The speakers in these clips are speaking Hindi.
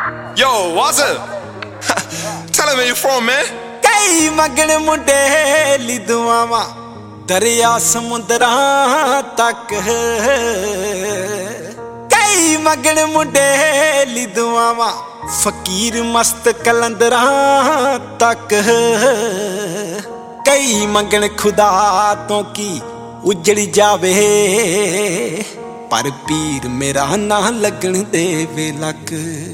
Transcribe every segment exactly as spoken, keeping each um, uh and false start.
Yo, what's up? Tell him where you from, man. कई मगन मुंडे ली दुआवां दरिया समुंदरां तक कई मगन मुंडे ली दुआवां फकीर मस्त कलंदरां तक कई मंगन खुदा तो की उजड़ जावे पर पीर मेरा ना लगन देवे लक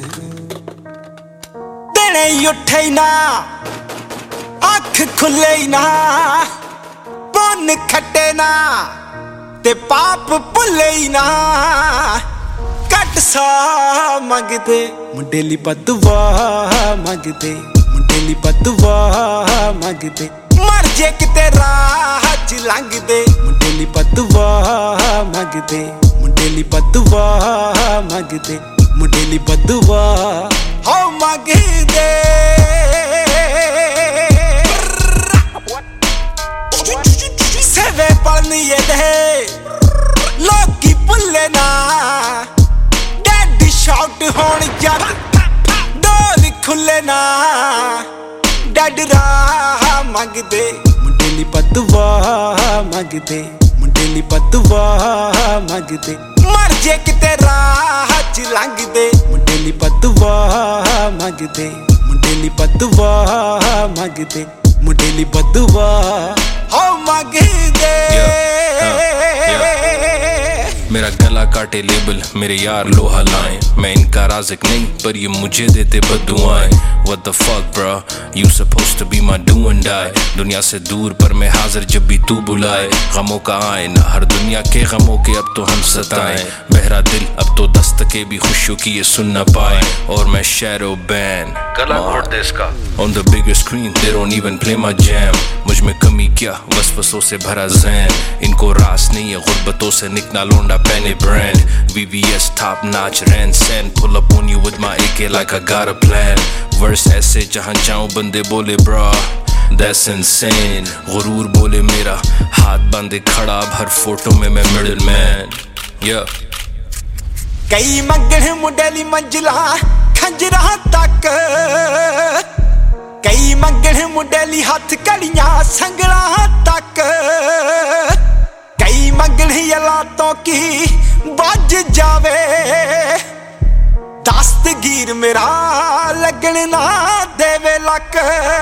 देने उठे ना अख खुले ना पुन खटे ना ते पाप भुले ना कट सा मंगदे मुंडेली बदुआ मंगदे मुंडेली बदुआ मंगदे मर जे किते राह च लंघदे मुंडेली बदुआ मंगदे मुंडेली बदुआ मंगदे मुंडेली बदुआ हो मंगदे सेवे पढ़निए दे लोकी भुल्ले ना डैडी शॉट होन जद डोल खुले ना डैड राह मंगदे मुंडेली बदुआ मंगदे मुंडेली बदुआ मंगदे मर जे किते राह च लंघदे मुंडेली बदुआ मंगदे मुंडेली बदुआ मंगदे मुंडेली बदुआ हो मंगदे। मेरा गला काटे लेबल मेरे यार लोहा लाएं मैं इनका राज़िक नहीं पर ये मुझे देते बद्दुआएं What the fuck bro you supposed to be my do and die दुनिया से दूर पर मैं हाजिर जब भी तू बुलाए गमों का आए ना हर दुनिया के गमों के अब तो हम सताएं बहरा दिल अब तो दस्तके भी खुशियों की ये सुन ना पाए और मैं शैरो बैन गला घोट दे इसका On the bigger screen they don't even play my jam मुझ में कमी क्या वसवसों से भरा ज़हन इनको रास नहीं है गुर्बतों से निकना लोंडा पहने brand V V S top notch ran send pull up on you with my A K like I got a plan verse ऐसे जहाँ जाऊँ बंदे बोले bro That's insane गुरूर बोले मेरा हाथ बांधे खड़ा अब हर फोटो में मैं मिडिल मैन yeah कई मंगन मुंडेली मंजिला खंजरा तक कई मंगन मुंडेली हाथ कड़ियां संगला तक कई मंगन यलातों की बज जावे दस्तगीर मेरा लगन ना देवे लक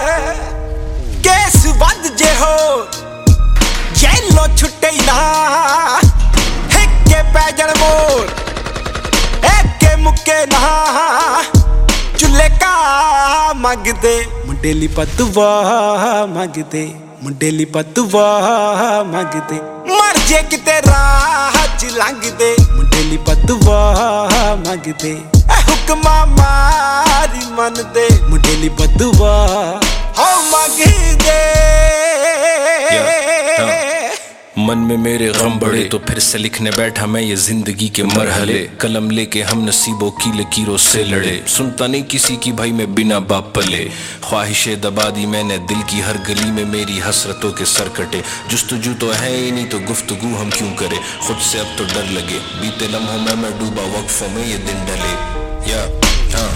केस बद जे हो जेलो छुट्टे ना हिक्के पैजन मोर एके मुक्के ना चुल्ले का मंगदे मुंडेली बदुआ मंगदे मुंडेली बदुआ मंगदे मर जे किते राह च लंघदे मुंडेली बदुआ मंगदे हुक्मा मारी मनदे मुंडेली बदुआ हो मंगदे। मन में मेरे गम बढ़े तो फिर से लिखने बैठा मैं ये जिंदगी के मरहले कलम लेके हम नसीबों की लकीरों से लड़े सुनता नहीं किसी की भाई मैं बिना बाप पले ख्वाहिशें दबा दी मैंने दिल की हर गली में मेरी हसरतों के सर कटे जुस्तजू तो है ही नहीं तो गुफ्तगू हम क्यों करे खुद से अब तो डर लगे बीते लम्हों में मैं डूबा वक्फों में ये दिन डले या हाँ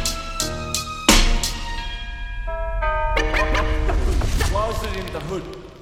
in the hood.